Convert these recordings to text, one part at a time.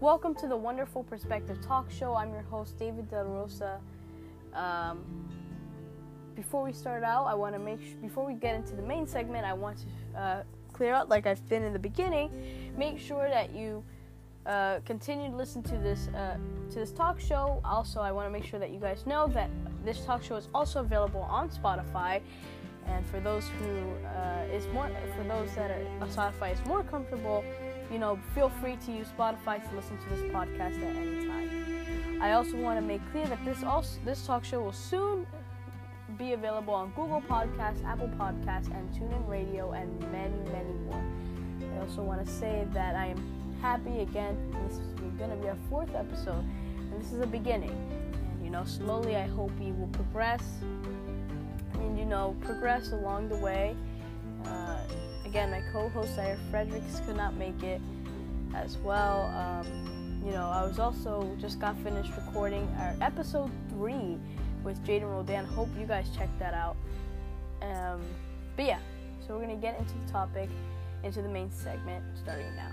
Welcome to the Wonderful Perspective Talk Show. I'm your host, David Del Rosa. Before we start out, before we get into the main segment, I want to clear out, like I've been in the beginning, make sure that you continue to listen to this talk show. Also, I want to make sure that you guys know that this talk show is also available on Spotify. And for those Spotify is more comfortable, feel free to use Spotify to listen to this podcast at any time. I also want to make clear that this talk show will soon be available on Google Podcasts, Apple Podcasts, and TuneIn Radio, and many, many more. I also want to say that I am happy again. This is going to be our 4th episode, and this is a beginning. And slowly, I hope we will progress. And progress along the way. Again, my co-host Zaire Fredericks could not make it as well. I was also just got finished recording our episode 3 with Jaden Rodan. Hope you guys check that out. But yeah, so we're gonna get into the topic, into the main segment, starting now.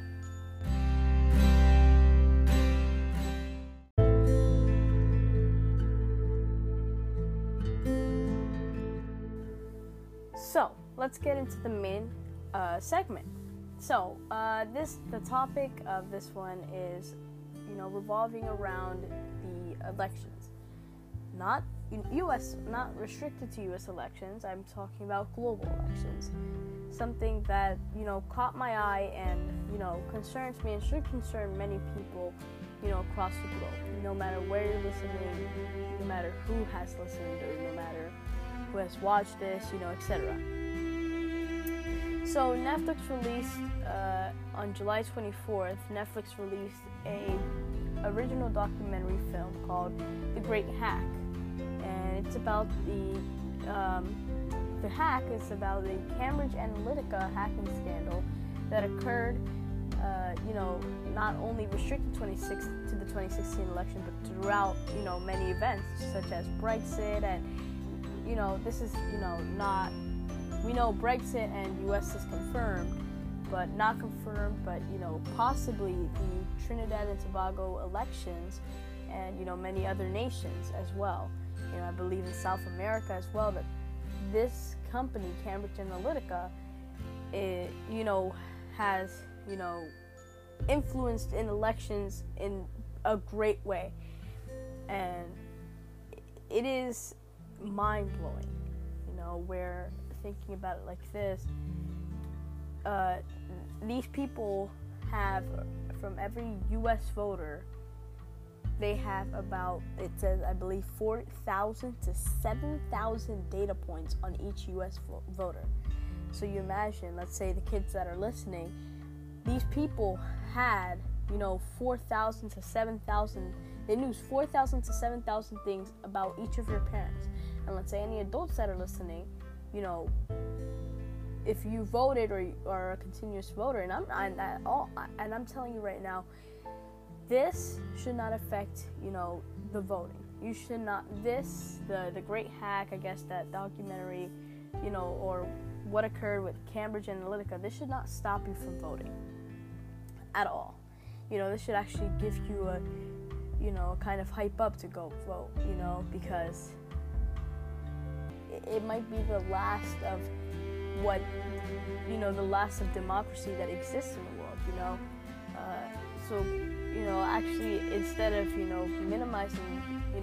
So let's get into the main segment. So the topic of this one is, revolving around the elections. Not restricted to U.S. elections. I'm talking about global elections. Something that, caught my eye and, concerns me and should concern many people, across the globe. No matter where you're listening, no matter who has listened, or no matter who has watched this, etc. So Netflix released, on July 24th, Netflix released a original documentary film called The Great Hack. And it's about the hack is about the Cambridge Analytica hacking scandal that occurred, not only restricted to the 2016 election, but throughout, many events, such as Brexit and, this is, not, we know Brexit and US is confirmed, but not confirmed, but, possibly the Trinidad and Tobago elections and, many other nations as well. I believe in South America as well, that this company, Cambridge Analytica, has, influenced in elections in a great way. And it is mind-blowing, where thinking about it like this, these people have, from every U.S. voter, they have about, it says, I believe, 4,000 to 7,000 data points on each U.S. voter. So you imagine, let's say the kids that are listening, these people had, 4,000 to 7,000, they knew 4,000 to 7,000 things about each of your parents. And let's say any adults that are listening, if you voted or are a continuous voter, and I'm telling you right now, this should not affect, the voting. You should not, the Great Hack, I guess, that documentary, or what occurred with Cambridge Analytica, this should not stop you from voting at all. This should actually give you a, kind of hype up to go vote, because it might be the last of what, the last of democracy that exists in the world, So, actually, instead of, minimizing,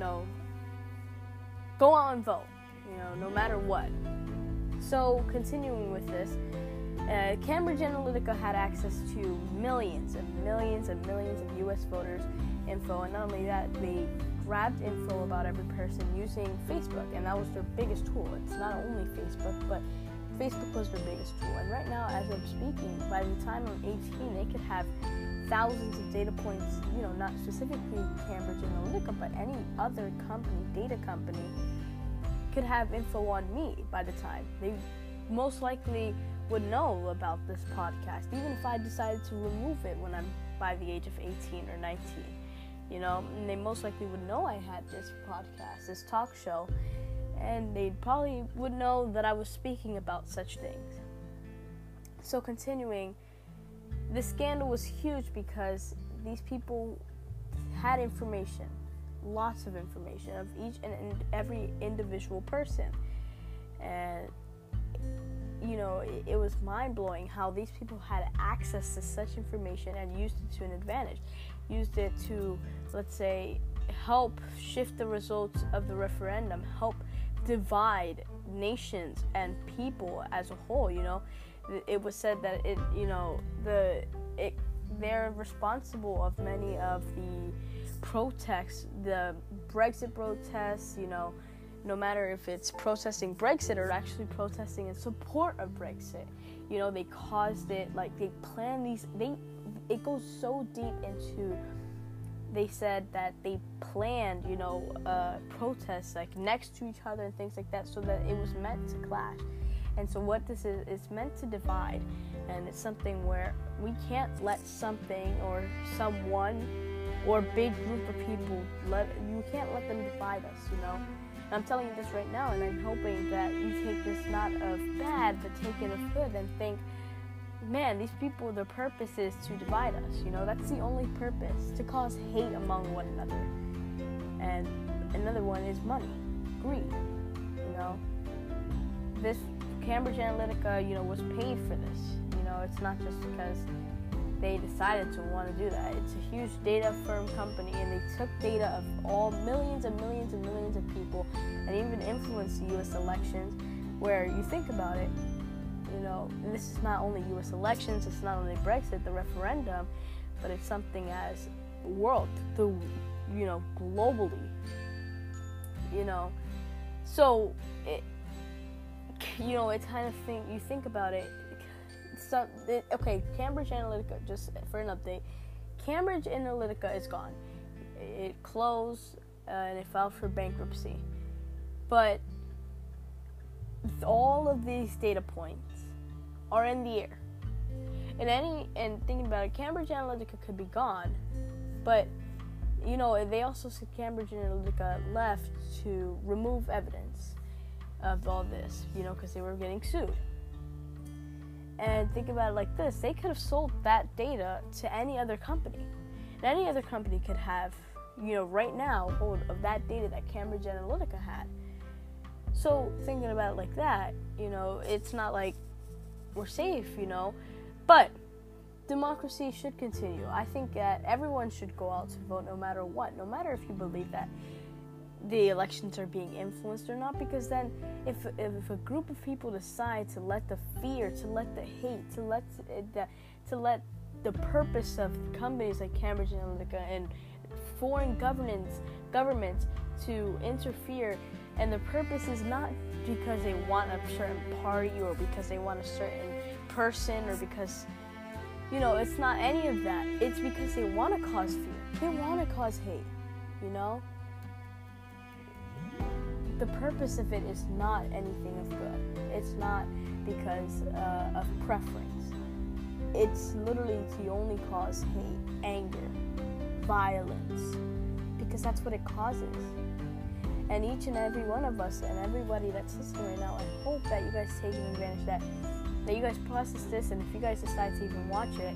go out and vote, no matter what. So, continuing with this, Cambridge Analytica had access to millions and millions and millions of U.S. voters' info, and not only that, they grabbed info about every person using Facebook, and that was their biggest tool. It's not only Facebook, but Facebook was their biggest tool. And right now, as I'm speaking, by the time I'm 18, they could have thousands of data points, not specifically Cambridge Analytica, but any other company, data company, could have info on me by the time. They most likely would know about this podcast, even if I decided to remove it when I'm by the age of 18 or 19. And they most likely would know I had this podcast, this talk show, and they probably would know that I was speaking about such things. So continuing, the scandal was huge because these people had information, lots of information of each and every individual person. And it was mind-blowing how these people had access to such information and used it to an advantage, used it to, let's say, help shift the results of the referendum, help divide nations and people as a whole. It was said that they're responsible of many of the protests, the Brexit protests, no matter if it's protesting Brexit or actually protesting in support of Brexit. They caused it, like they planned these, it goes so deep into, they said that they planned, protests like next to each other and things like that, so that it was meant to clash. And so what this is, it's meant to divide, and it's something where we can't let something or someone or big group of people, you can't let them divide us, And I'm telling you this right now, and I'm hoping that you take this not of bad, but take it of good, and think, man, these people, their purpose is to divide us, that's the only purpose, to cause hate among one another. And another one is money, greed, This Cambridge Analytica, was paid for this, it's not just because they decided to want to do that. It's a huge data firm company, and they took data of all millions and millions and millions of people, and even influenced the U.S. elections, where you think about it, this is not only U.S. elections, it's not only Brexit, the referendum, but it's something as world, globally, So, it's kind of thing, you think about it, Cambridge Analytica, just for an update, Cambridge Analytica is gone. It closed, and it filed for bankruptcy. But all of these data points are in the air. And thinking about it, Cambridge Analytica could be gone, but they also said Cambridge Analytica left to remove evidence of all this, because they were getting sued. And think about it like this, they could have sold that data to any other company. And any other company could have, right now, hold of that data that Cambridge Analytica had. So thinking about it like that, it's not like we're safe, But democracy should continue. I think that everyone should go out to vote no matter what, no matter if you believe that the elections are being influenced or not, because then if a group of people decide to let the fear, to let the hate, to let the purpose of companies like Cambridge Analytica and foreign governments to interfere, and the purpose is not because they want a certain party or because they want a certain person or because it's not any of that. It's because they want to cause fear, they want to cause hate, The purpose of it is not anything of good. It's not because of preference. It's literally to only cause hate, anger, violence, because that's what it causes. And each and every one of us and everybody that's listening right now, I hope that you guys take advantage that you guys process this, and if you guys decide to even watch it,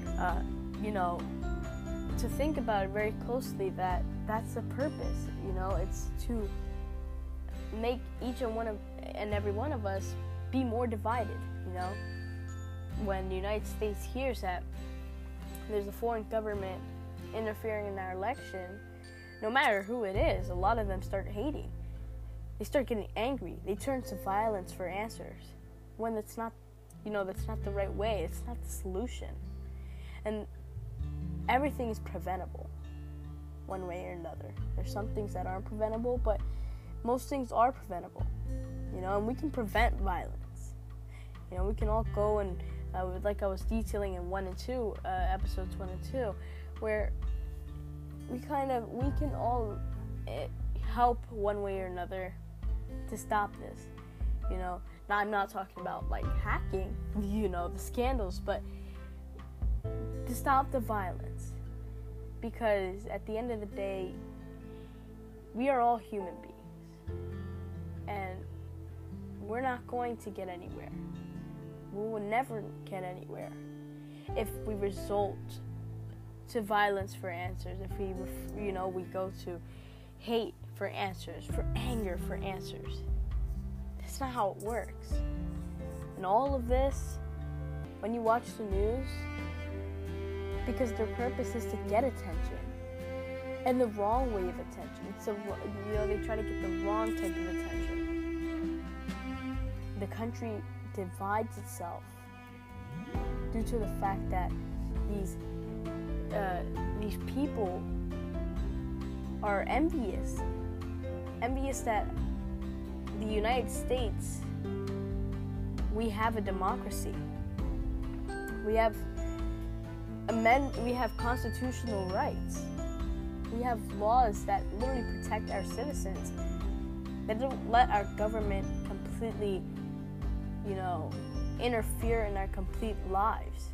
to think about it very closely, that's the purpose, it's to make each and every one of us be more divided, When the United States hears that there's a foreign government interfering in our election, no matter who it is, a lot of them start hating. They start getting angry. They turn to violence for answers when that's not, that's not the right way. It's not the solution. And everything is preventable one way or another. There's some things that aren't preventable, but most things are preventable, and we can prevent violence. We can all go and, like I was detailing in 1 and 2, episodes 1 and 2, where we can all help one way or another to stop this. Now I'm not talking about like hacking, the scandals, but to stop the violence. Because at the end of the day, we are all human beings. And we're not going to get anywhere. We will never get anywhere if we result to violence for answers, if we go to hate for answers, for anger for answers. That's not how it works. And all of this, when you watch the news, because their purpose is to get attention, and the wrong way of attention. It's they try to get the wrong type of attention. The country divides itself due to the fact that these people are envious that the United States, we have a democracy. We have constitutional rights. We have laws that literally protect our citizens, that don't let our government completely, interfere in our complete lives.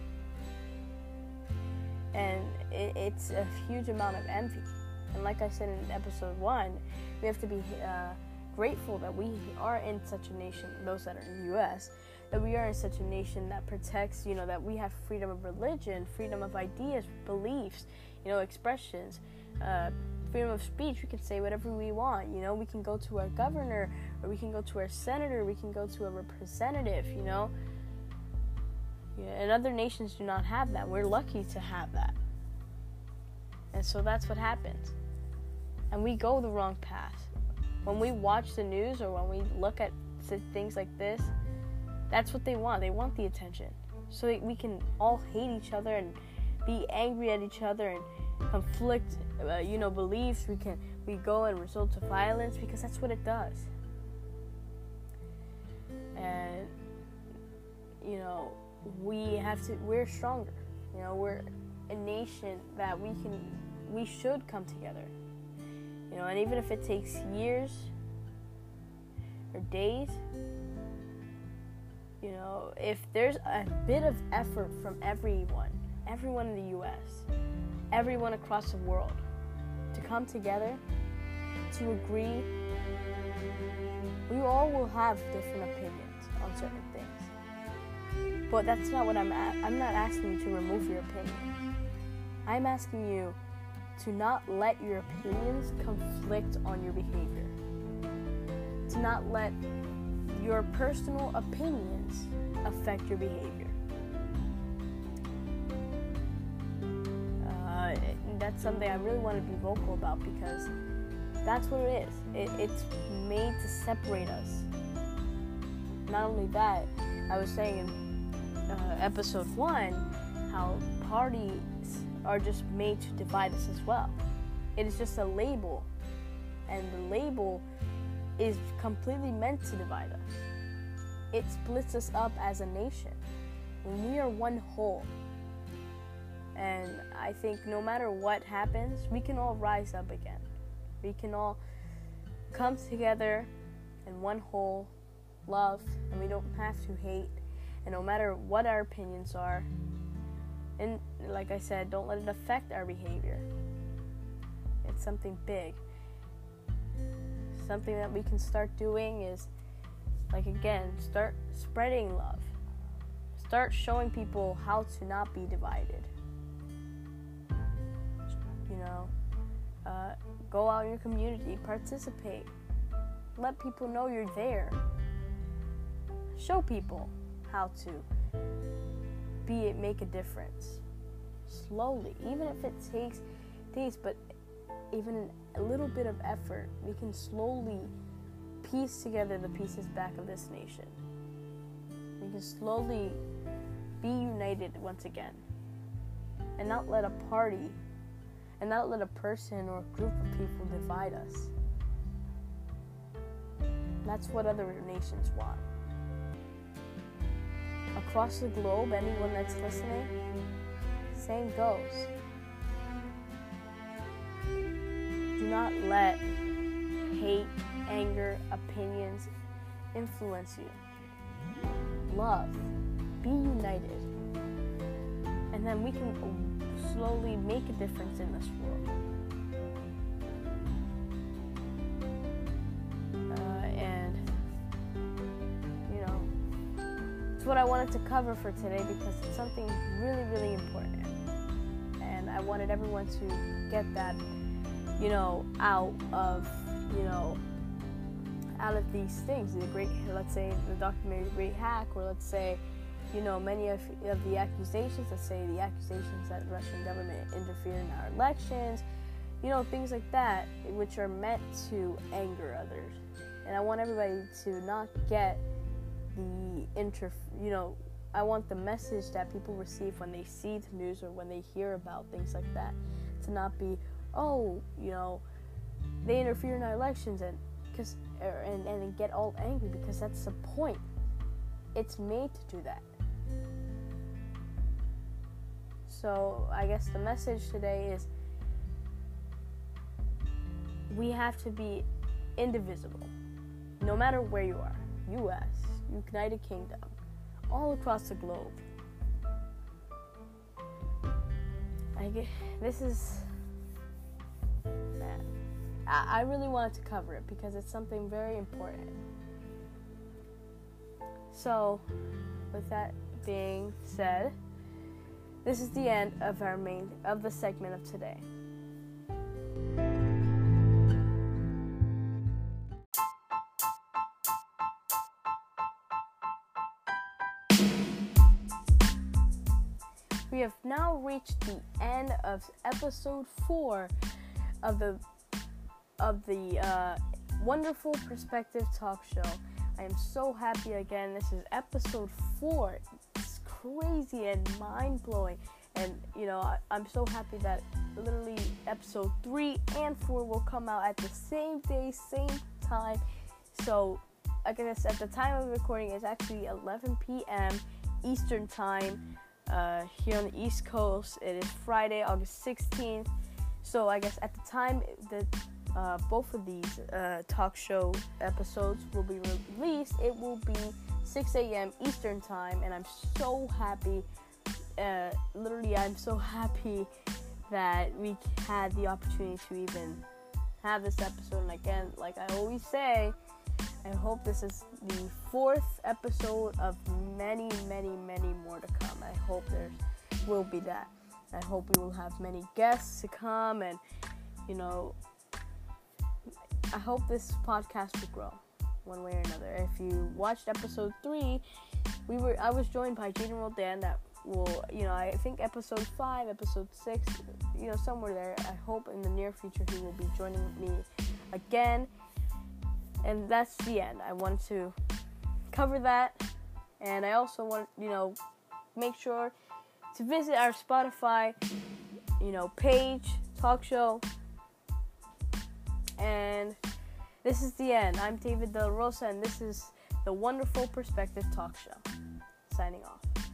And it's a huge amount of envy. And like I said in episode 1, we have to be grateful that we are in such a nation, those that are in the U.S., that we are in such a nation that protects, that we have freedom of religion, freedom of ideas, beliefs, expressions, freedom of speech. We can say whatever we want. We can go to our governor, or we can go to our senator, we can go to a representative. And other nations do not have that. We're lucky to have that. And so that's what happens. And we go the wrong path. When we watch the news, or when we look at things like this, that's what they want. They want the attention. So that we can all hate each other and be angry at each other and conflict, beliefs. We go and result to violence, because that's what it does. And, we're stronger. We're a nation that we should come together. And even if it takes years or days, if there's a bit of effort from everyone in the U.S., everyone across the world, to come together, to agree, we all will have different opinions on certain things. But that's not what I'm not asking you to remove your opinions. I'm asking you to not let your opinions conflict on your behavior. To not let your personal opinions affect your behavior. That's something I really want to be vocal about, because that's what it is. It's made to separate us. Not only that, I was saying in episode 1 how parties are just made to divide us as well. It is just a label, and the label is completely meant to divide us. It splits us up as a nation when we are one whole. And I think no matter what happens, we can all rise up again. We can all come together in one whole, love, and we don't have to hate. And no matter what our opinions are, and like I said, don't let it affect our behavior. It's something big. Something that we can start doing is, start spreading love. Start showing people how to not be divided. Go out in your community, participate. Let people know you're there. Show people how to make a difference. Slowly, even if it takes days, but even a little bit of effort, we can slowly piece together the pieces back of this nation. We can slowly be united once again, and not let a party, and not let a person or a group of people divide us. That's what other nations want. Across the globe, anyone that's listening, same goes. Do not let hate, anger, opinions influence you. Love. Be united. And then we can slowly make a difference in this world. It's what I wanted to cover for today, because it's something really, really important. And and I wanted everyone to get that, out of, out of these things. Let's say the documentary The Great Hack, or let's say, many of the accusations. Let's say the accusations that the Russian government interfered in our elections. Things like that, which are meant to anger others. And I want everybody to not get I want the message that people receive when they see the news or when they hear about things like that to not be, they interfere in our elections and get all angry, because that's the point. It's made to do that. So I guess the message today is we have to be indivisible, no matter where you are. U.S., United Kingdom, all across the globe. I really wanted to cover it because it's something very important. So, with that being said, this is the end of the segment of today. We have now reached the end of episode 4 of the Wonderful Perspective Talk Show. I am so happy again. This is episode 4. It's crazy and mind-blowing. And, I'm so happy that literally episode 3 and 4 will come out at the same day, same time. So, I guess at the time of the recording, it's actually 11 p.m. Eastern Time. Here on the East Coast, it is Friday, August 16th. So I guess at the time that both of these talk show episodes will be released, it will be 6 a.m. Eastern Time, and I'm so happy. Literally, I'm so happy that we had the opportunity to even have this episode. And again, like I always say, I hope this is the 4th episode of many, many, many more to come. I hope there will be that. I hope we will have many guests to come, and, I hope this podcast will grow one way or another. If you watched episode 3, I was joined by General Dan. That will, I think episode 5, episode 6, somewhere there. I hope in the near future he will be joining me again. And that's the end. I wanted to cover that. And I also want, make sure to visit our Spotify, page, talk show. And this is the end. I'm David De La Rosa, and this is the Wonderful Perspective Talk Show. Signing off.